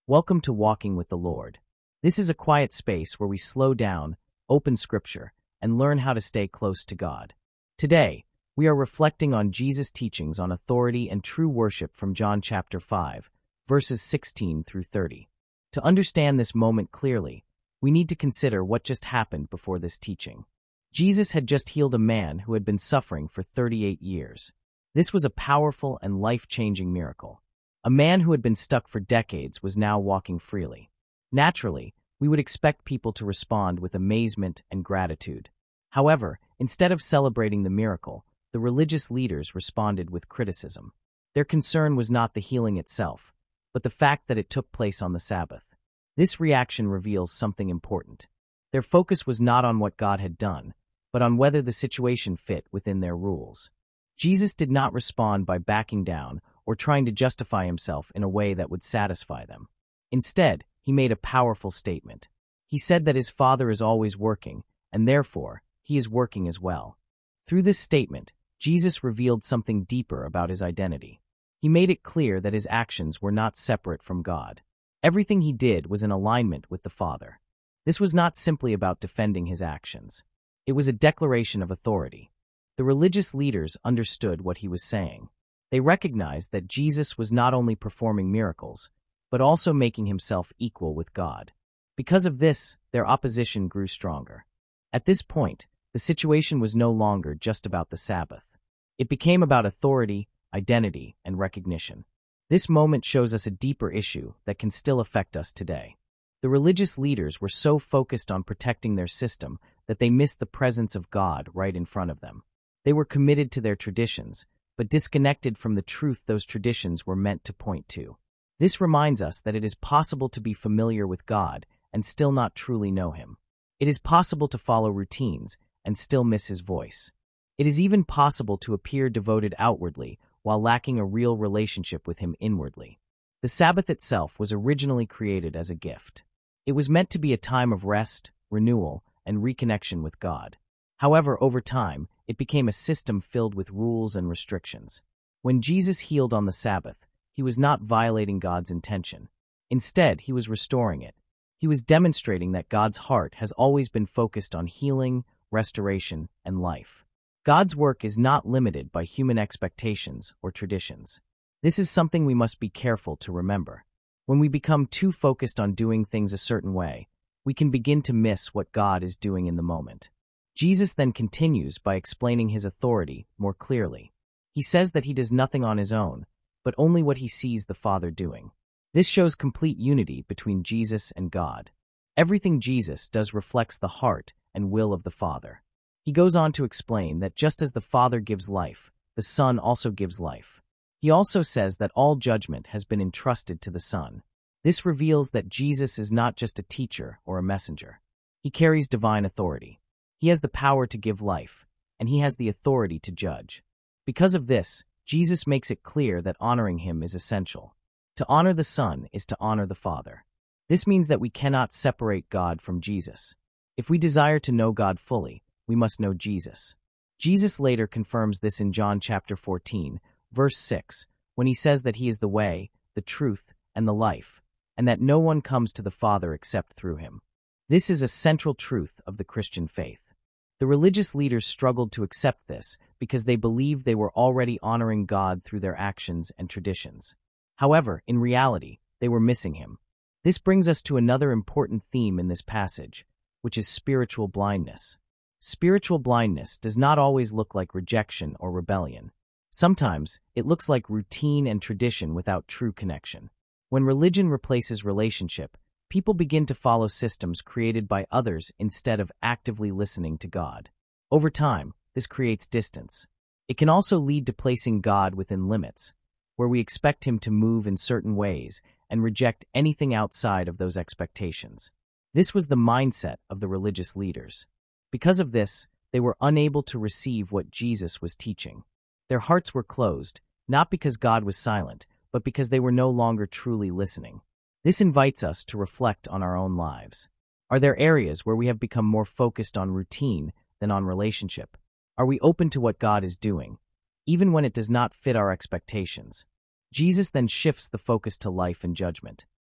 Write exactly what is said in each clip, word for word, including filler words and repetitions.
Welcome to Walking with the Lord. This is a quiet space where we slow down, open Scripture, and learn how to stay close to God. Today, we are reflecting on Jesus' teachings on authority and true worship from John chapter five, verses sixteen through thirty. To understand this moment clearly, we need to consider what just happened before this teaching. Jesus had just healed a man who had been suffering for thirty-eight years. This was a powerful and life-changing miracle. A man who had been stuck for decades was now walking freely. Naturally, we would expect people to respond with amazement and gratitude. However, instead of celebrating the miracle, the religious leaders responded with criticism. Their concern was not the healing itself, but the fact that it took place on the Sabbath. This reaction reveals something important. Their focus was not on what God had done, but on whether the situation fit within their rules. Jesus did not respond by backing down or trying to justify himself in a way that would satisfy them. Instead, he made a powerful statement. He said that his Father is always working, and therefore, he is working as well. Through this statement, Jesus revealed something deeper about his identity. He made it clear that his actions were not separate from God. Everything he did was in alignment with the Father. This was not simply about defending his actions. It was a declaration of authority. The religious leaders understood what he was saying. They recognized that Jesus was not only performing miracles, but also making himself equal with God. Because of this, their opposition grew stronger. At this point, the situation was no longer just about the Sabbath. It became about authority, identity, and recognition. This moment shows us a deeper issue that can still affect us today. The religious leaders were so focused on protecting their system that they missed the presence of God right in front of them. They were committed to their traditions, but disconnected from the truth those traditions were meant to point to. This reminds us that it is possible to be familiar with God and still not truly know him. It is possible to follow routines and still miss his voice. It is even possible to appear devoted outwardly while lacking a real relationship with him inwardly. The Sabbath itself was originally created as a gift. It was meant to be a time of rest, renewal, and reconnection with God. However, over time, it became a system filled with rules and restrictions. When Jesus healed on the Sabbath, he was not violating God's intention. Instead, he was restoring it. He was demonstrating that God's heart has always been focused on healing, restoration, and life. God's work is not limited by human expectations or traditions. This is something we must be careful to remember. When we become too focused on doing things a certain way, we can begin to miss what God is doing in the moment. Jesus then continues by explaining his authority more clearly. He says that he does nothing on his own, but only what he sees the Father doing. This shows complete unity between Jesus and God. Everything Jesus does reflects the heart and will of the Father. He goes on to explain that just as the Father gives life, the Son also gives life. He also says that all judgment has been entrusted to the Son. This reveals that Jesus is not just a teacher or a messenger. He carries divine authority. He has the power to give life, and he has the authority to judge. Because of this, Jesus makes it clear that honoring him is essential. To honor the Son is to honor the Father. This means that we cannot separate God from Jesus. If we desire to know God fully, we must know Jesus. Jesus later confirms this in John chapter fourteen, verse six, when he says that he is the way, the truth, and the life, and that no one comes to the Father except through him. This is a central truth of the Christian faith. The religious leaders struggled to accept this because they believed they were already honoring God through their actions and traditions. However, in reality, they were missing him. This brings us to another important theme in this passage, which is spiritual blindness. Spiritual blindness does not always look like rejection or rebellion. Sometimes, it looks like routine and tradition without true connection. When religion replaces relationship, people begin to follow systems created by others instead of actively listening to God. Over time, this creates distance. It can also lead to placing God within limits, where we expect him to move in certain ways and reject anything outside of those expectations. This was the mindset of the religious leaders. Because of this, they were unable to receive what Jesus was teaching. Their hearts were closed, not because God was silent, but because they were no longer truly listening. This invites us to reflect on our own lives. Are there areas where we have become more focused on routine than on relationship? Are we open to what God is doing, even when it does not fit our expectations? Jesus then shifts the focus to life and judgment.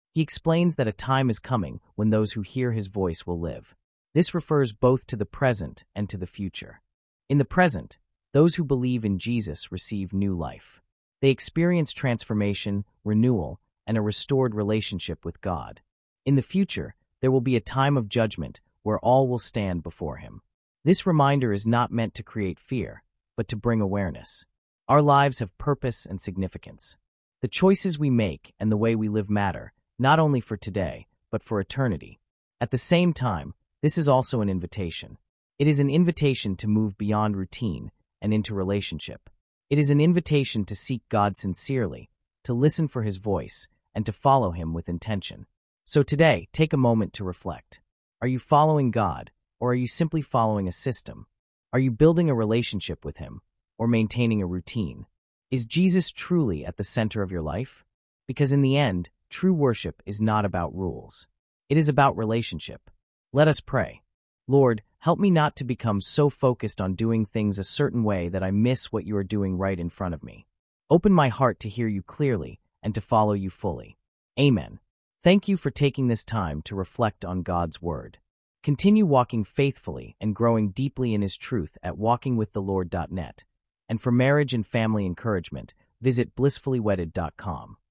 He explains that a time is coming when those who hear his voice will live. This refers both to the present and to the future. In the present, those who believe in Jesus receive new life. They experience transformation, renewal, and a restored relationship with God. In the future, there will be a time of judgment where all will stand before him. This reminder is not meant to create fear, but to bring awareness. Our lives have purpose and significance. The choices we make and the way we live matter, not only for today, but for eternity. At the same time, this is also an invitation. It is an invitation to move beyond routine and into relationship. It is an invitation to seek God sincerely, to listen for his voice, and to follow him with intention. So today, take a moment to reflect. Are you following God, or are you simply following a system? Are you building a relationship with him, or maintaining a routine? Is Jesus truly at the center of your life? Because in the end, true worship is not about rules. It is about relationship. Let us pray. Lord, help me not to become so focused on doing things a certain way that I miss what you are doing right in front of me. Open my heart to hear you clearly and to follow you fully. Amen. Thank you for taking this time to reflect on God's word. Continue walking faithfully and growing deeply in his truth at walking with the lord dot net. And for marriage and family encouragement, visit blissfully wedded dot com.